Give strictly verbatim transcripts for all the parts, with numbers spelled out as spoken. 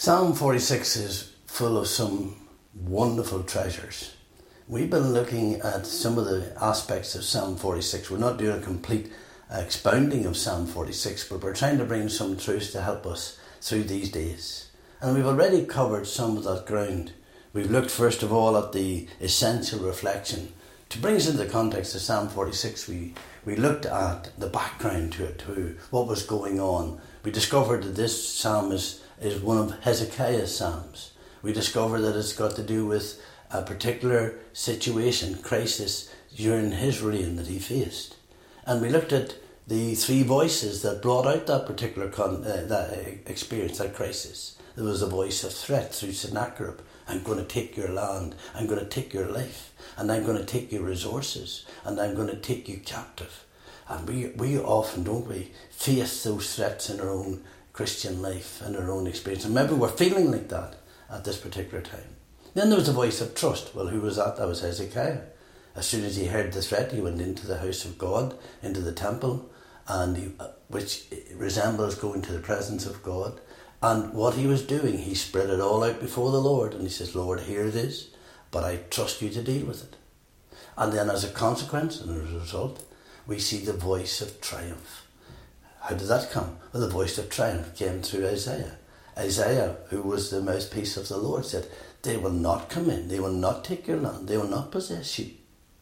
Psalm forty-six is full of some wonderful treasures. We've been looking at some of the aspects of Psalm forty-six. We're not doing a complete expounding of Psalm forty-six, but we're trying to bring some truths to help us through these days. And we've already covered some of that ground. We've looked first of all at the essential reflection. To bring us into the context of Psalm forty-six, we, we looked at the background to it, to what was going on. We discovered that this psalm is, is one of Hezekiah's psalms. We discovered that it's got to do with a particular situation, crisis, during his reign that he faced. And we looked at the three voices that brought out that particular con- uh, that experience, that crisis. There was a voice of threat through Sennacherib. I'm going to take your land, I'm going to take your life, and I'm going to take your resources, and I'm going to take you captive. And we, we often, don't we, face those threats in our own Christian life, in our own experience. And maybe we're feeling like that at this particular time. Then there was a voice of trust. Well, who was that? That was Hezekiah. As soon as he heard the threat, he went into the house of God, into the temple, and he, which resembles going to the presence of God. And what he was doing, he spread it all out before the Lord, and he says, Lord, here it is, but I trust you to deal with it. And then as a consequence and as a result, we see the voice of triumph. How did that come? Well, the voice of triumph came through Isaiah. Isaiah, who was the mouthpiece of the Lord, said, they will not come in, they will not take your land, they will not possess you.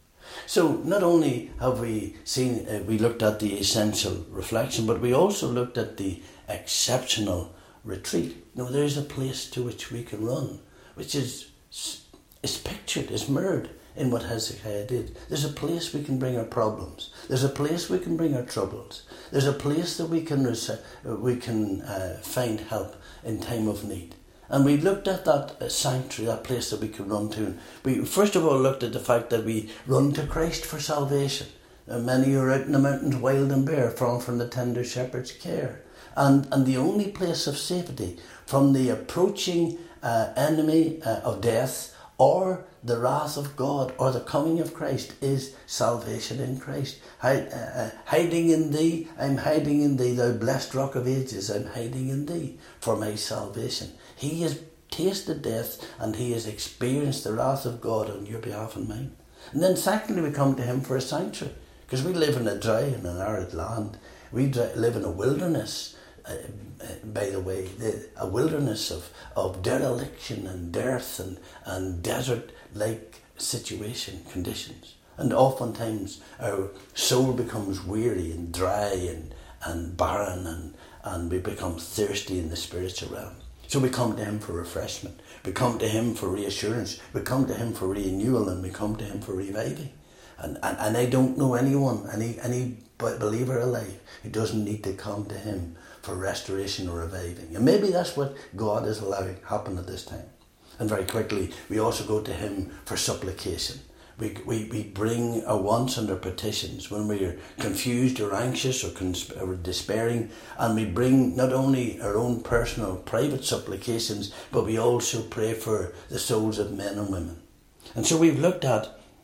So not only have we seen, uh, we looked at the essential reflection, but we also looked at the exceptional retreat. You know, there is a place to which we can run, which is, is pictured, is mirrored in what Hezekiah did. There's a place we can bring our problems. There's a place we can bring our troubles. There's a place that we can we can uh, find help in time of need. And we looked at that uh, sanctuary, that place that we can run to. We first of all looked at the fact that we run to Christ for salvation. Uh, many are out in the mountains wild and bare, far from the tender shepherd's care. And, and the only place of safety from the approaching uh, enemy uh, of death or the wrath of God or the coming of Christ is salvation in Christ. Hide, uh, uh, hiding in thee, I'm hiding in thee, thou blessed rock of ages, I'm hiding in thee for my salvation. He has tasted death and he has experienced the wrath of God on your behalf and mine. And then secondly, we come to him for a sanctuary, because we live in a dry and an arid land. We dry, live in a wilderness. Uh, uh, by the way, the, a wilderness of, of dereliction and dearth and, and desert-like situation, conditions. And oftentimes our soul becomes weary and dry and, and barren, and, and we become thirsty in the spiritual realm. So we come to him for refreshment. We come to him for reassurance. We come to him for renewal, and we come to him for reviving. And, and, and I don't know anyone, any, any believer alive, who doesn't need to come to him for restoration or reviving. And maybe that's what God is allowing happen at this time. And very quickly, we also go to him for supplication. We, we, we bring our wants and our petitions when we are confused or anxious or, consp- or despairing, and we bring not only our own personal private supplications, but we also pray for the souls of men and women. And so we've looked at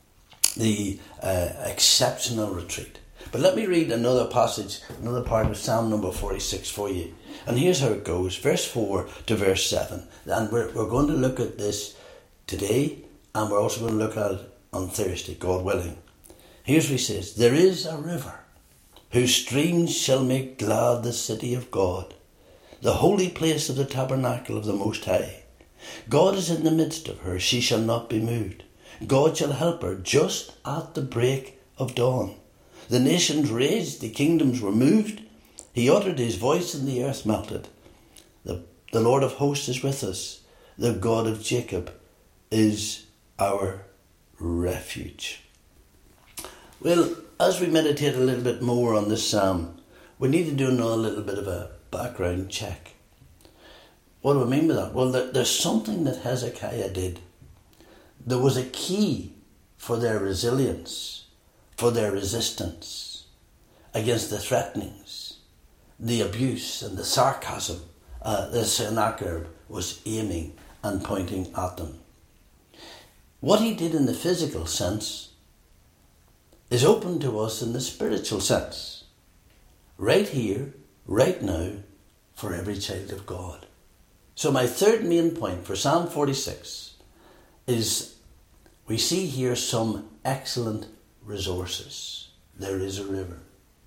the uh, exceptional retreat. But let me read another passage, another part of Psalm number forty-six for you. And here's how it goes, verse four to verse seven. And we're, we're going to look at this today, and we're also going to look at it on Thursday, God willing. Here's what he says. There is a river, whose streams shall make glad the city of God, the holy place of the tabernacle of the Most High. God is in the midst of her, she shall not be moved. God shall help her just at the break of dawn. The nations raged, the kingdoms were moved. He uttered his voice and the earth melted. The, the Lord of hosts is with us. The God of Jacob is our refuge. Well, as we meditate a little bit more on this psalm, we need to do another little bit of a background check. What do I mean by that? Well, there, there's something that Hezekiah did. There was a key for their resilience, for their resistance against the threatenings, the abuse and the sarcasm uh, that Sennacherib was aiming and pointing at them. What he did in the physical sense is open to us in the spiritual sense. Right here, right now, for every child of God. So my third main point for Psalm forty-six is we see here some excellent resources. There is a river.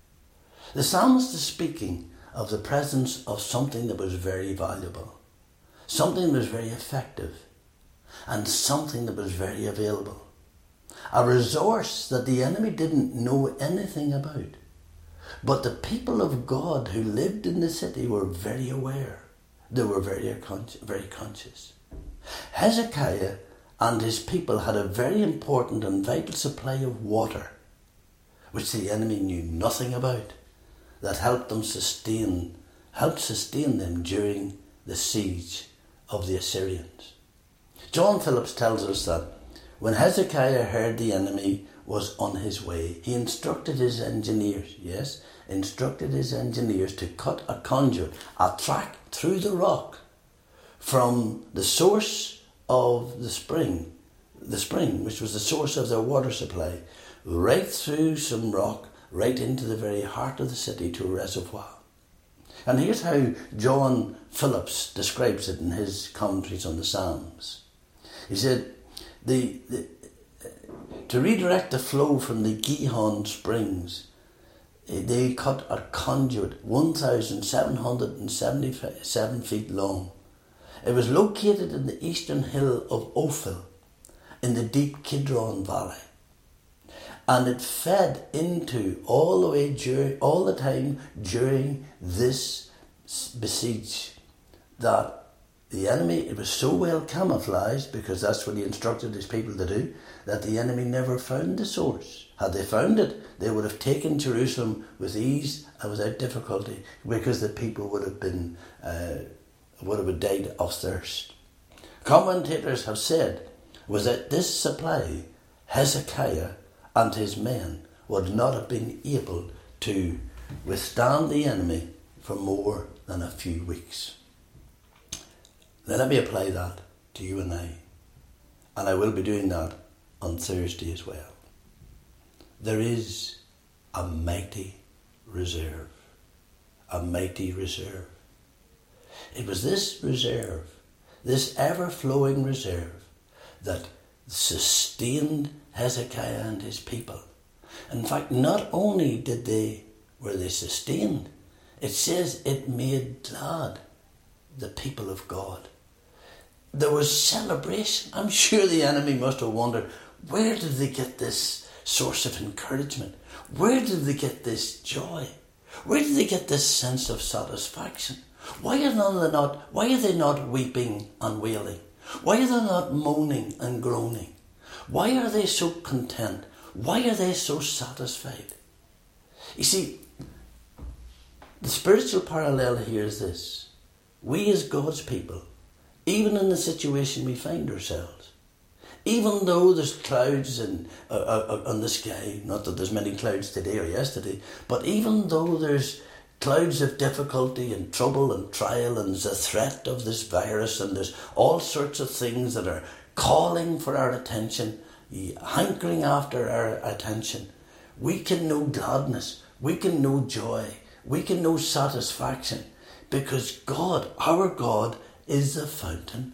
The psalmist is speaking of the presence of something that was very valuable, something that was very effective, and something that was very available. A resource that the enemy didn't know anything about. But the people of God who lived in the city were very aware. They were very, very conscious. Hezekiah and his people had a very important and vital supply of water, which the enemy knew nothing about, that helped them sustain, helped sustain them during the siege of the Assyrians. John Phillips tells us that when Hezekiah heard the enemy was on his way, he instructed his engineers, yes, instructed his engineers to cut a conduit, a track through the rock from the source of the spring, the spring, which was the source of their water supply, right through some rock, right into the very heart of the city to a reservoir. And here's how John Phillips describes it in his commentaries on the Psalms. He said, the, the to redirect the flow from the Gihon springs, they cut a conduit one thousand seven hundred seventy-seven feet long. It was located in the eastern hill of Ophel in the deep Kidron Valley. And it fed into all the way during, all the time during this besiege that the enemy, it was so well camouflaged, because that's what he instructed his people to do, that the enemy never found the source. Had they found it, they would have taken Jerusalem with ease and without difficulty, because the people would have been uh, would have died of thirst. Commentators have said was that this supply, Hezekiah and his men would not have been able to withstand the enemy for more than a few weeks. Now let me apply that to you and I, and I will be doing that on Thursday as well. There is a mighty reserve, a mighty reserve. It was this reserve, this ever-flowing reserve, that sustained Hezekiah and his people. In fact, not only did they were they sustained, it says it made glad the people of God. There was celebration. I'm sure the enemy must have wondered, where did they get this source of encouragement? Where did they get this joy? Where did they get this sense of satisfaction? Why are they not, why are they not weeping and wailing? Why are they not moaning and groaning? Why are they so content? Why are they so satisfied? You see, the spiritual parallel here is this. We as God's people, even in the situation we find ourselves, even though there's clouds in, uh, uh, on the sky, not that there's many clouds today or yesterday, but even though there's clouds of difficulty and trouble and trial, and there's a threat of this virus, and there's all sorts of things that are calling for our attention, hankering after our attention, we can know gladness, we can know joy, we can know satisfaction, because God, our God, is the fountain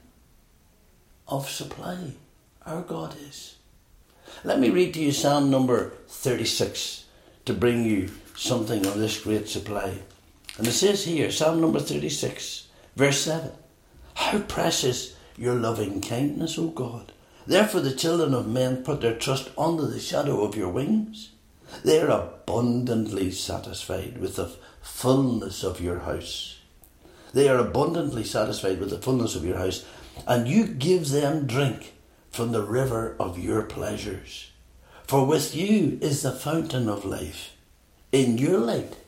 of supply. Our God is. Let me read to you Psalm number thirty-six to bring you something of this great supply. And it says here, Psalm number thirty-six, verse seven, how precious your loving kindness, O God. Therefore the children of men put their trust under the shadow of your wings. They are abundantly satisfied with the fullness of your house. They are abundantly satisfied with the fullness of your house, and you give them drink from the river of your pleasures. For with you is the fountain of life. In your light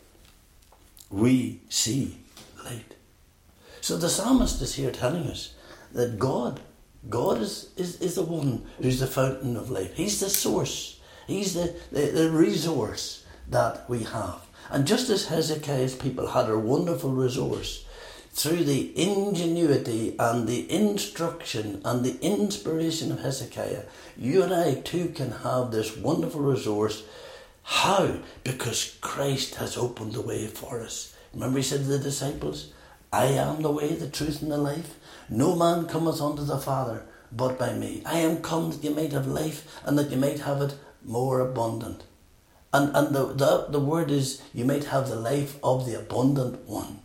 we see light. So the psalmist is here telling us that God, God is, is, is the one who's the fountain of life. He's the source. He's the, the, the resource that we have. And just as Hezekiah's people had a wonderful resource, through the ingenuity and the instruction and the inspiration of Hezekiah, you and I too can have this wonderful resource. How? Because Christ has opened the way for us. Remember he said to the disciples, I am the way, the truth, and the life. No man cometh unto the Father but by me. I am come that you might have life, and that you might have it more abundant. And and the, the, the word is, you might have the life of the abundant one.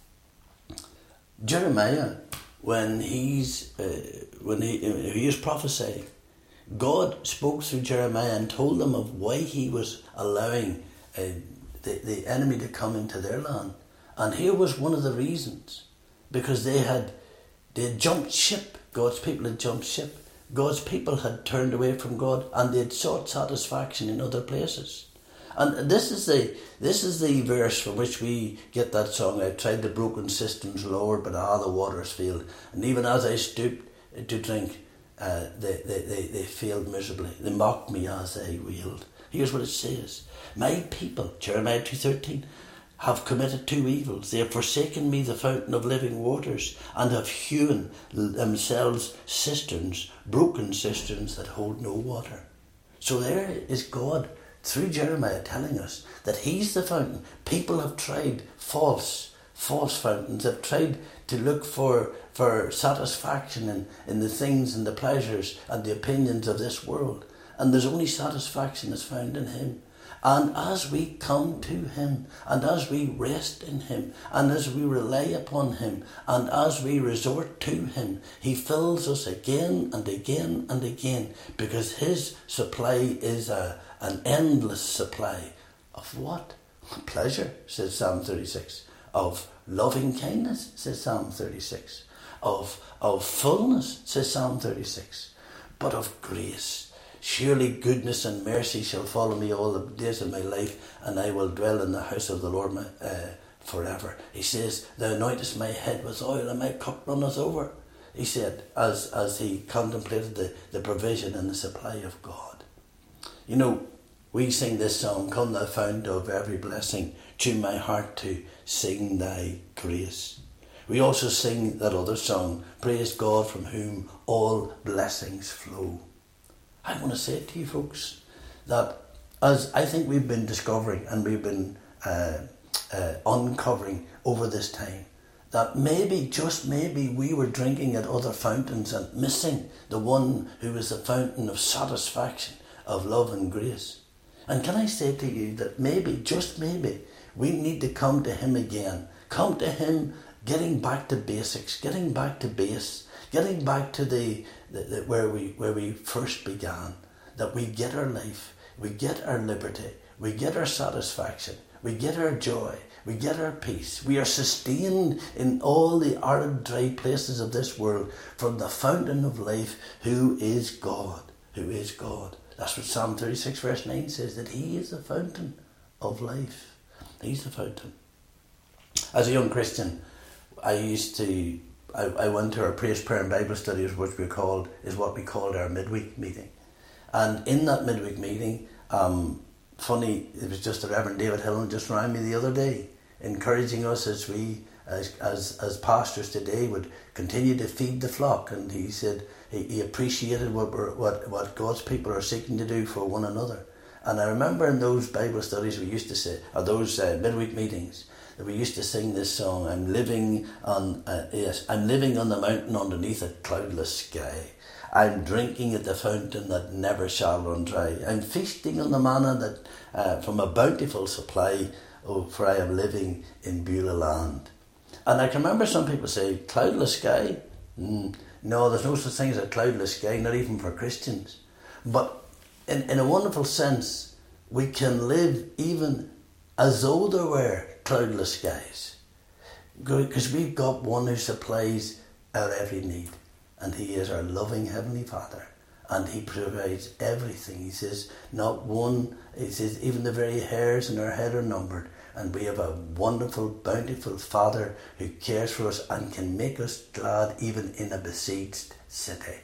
Jeremiah, when he's uh, when he, he is prophesying, God spoke through Jeremiah and told them of why he was allowing uh, the, the enemy to come into their land. And here was one of the reasons. Because they had, they had jumped ship. God's people had jumped ship. God's people had turned away from God, and they had sought satisfaction in other places. And this is the this is the verse from which we get that song, I tried the broken cisterns, Lord, but ah, the waters failed. And even as I stooped to drink, uh, they, they, they, they failed miserably. They mocked me as I wailed. Here's what it says. My people, Jeremiah two thirteen, have committed two evils. They have forsaken me, the fountain of living waters, and have hewn themselves cisterns, broken cisterns that hold no water. So there is God, through Jeremiah, telling us that he's the fountain. People have tried false, false fountains. They've tried to look for, for satisfaction in, in the things and the pleasures and the opinions of this world. And there's only satisfaction that's found in him. And as we come to him, and as we rest in him, and as we rely upon him, and as we resort to him, he fills us again and again and again, because his supply is a, an endless supply of what? Pleasure, says Psalm thirty-six. Of loving kindness, says Psalm thirty-six. Of, of fullness, says Psalm thirty-six. But of grace. Surely goodness and mercy shall follow me all the days of my life, and I will dwell in the house of the Lord my, uh, forever. He says, thou anointest my head with oil, and my cup runneth over. He said, as, as he contemplated the, the provision and the supply of God. You know, we sing this song, Come thou fount of every blessing, tune my heart to sing thy grace. We also sing that other song, Praise God from whom all blessings flow. I want to say to you folks that as I think we've been discovering and we've been uh, uh, uncovering over this time, that maybe, just maybe, we were drinking at other fountains and missing the one who is the fountain of satisfaction, of love and grace. And can I say to you that maybe, just maybe, we need to come to him again. Come to him getting back to basics, getting back to base, getting back to the, the, the where we where we first began. That we get our life, we get our liberty, we get our satisfaction, we get our joy, we get our peace. We are sustained in all the arid, dry places of this world from the fountain of life, who is God, who is God. That's what Psalm thirty-six verse nine says, that he is the fountain of life. He's the fountain. As a young Christian, I used to, I, I went to our praise, prayer and Bible studies, which we called, is what we called our midweek meeting. And in that midweek meeting, um, funny, it was just the Reverend David Hillen just rang me the other day, encouraging us as we, as as as pastors today, would continue to feed the flock. And he said he, he appreciated what, we're, what what God's people are seeking to do for one another. And I remember in those Bible studies we used to say, or those uh, midweek meetings, that we used to sing this song, I'm living on, uh, yes, I'm living on the mountain underneath a cloudless sky. I'm drinking at the fountain that never shall run dry. I'm feasting on the manna that uh, from a bountiful supply, oh, for I am living in Beulah land. And I can remember some people say, cloudless sky? Mm, no, there's no such thing as a cloudless sky, not even for Christians. But in, in a wonderful sense, we can live even as though there were cloudless skies, because we've got one who supplies our every need, and he is our loving Heavenly Father, and he provides everything. He says not one, he says even the very hairs in our head are numbered, and we have a wonderful, bountiful Father who cares for us and can make us glad even in a besieged city.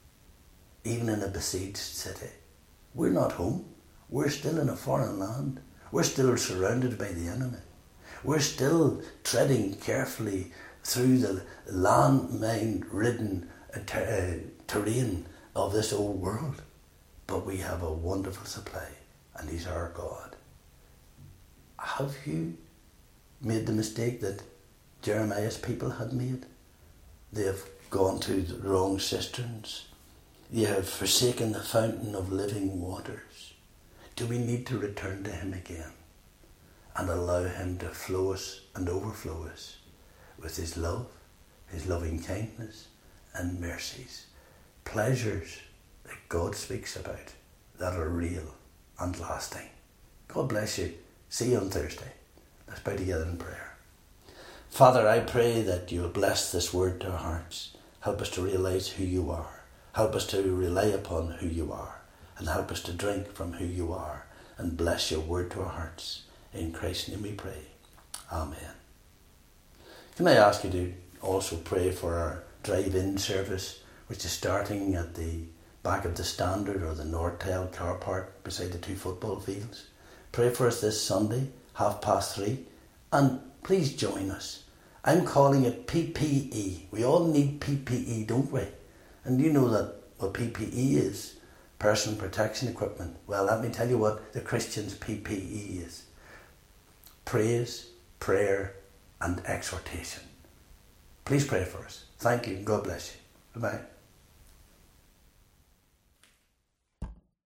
Even in a besieged city. We're not home. We're still in a foreign land. We're still surrounded by the enemy. We're still treading carefully through the landmine-ridden uh, ter- uh, terrain of this old world. But we have a wonderful supply, and he's our God. Have you made the mistake that Jeremiah's people had made. They have gone to the wrong cisterns. They have forsaken the fountain of living waters. Do we need to return to him again and allow him to flow us and overflow us with his love, his loving kindness and mercies, pleasures that God speaks about that are real and lasting. God bless you. See you on Thursday. Let's bow together in prayer. Father, I pray that you will bless this word to our hearts. Help us to realise who you are. Help us to rely upon who you are. And help us to drink from who you are. And bless your word to our hearts. In Christ's name we pray. Amen. Can I ask you to also pray for our drive-in service, which is starting at the back of the Standard or the Nortel car park beside the two football fields? Pray for us this Sunday, half past three, and please join us. I'm calling it P P E. We all need P P E, don't we? And you know that what P P E is, personal protection equipment. Well, let me tell you what the Christian's P P E is. Praise, prayer, and exhortation. Please pray for us. Thank you. God bless you. Bye-bye.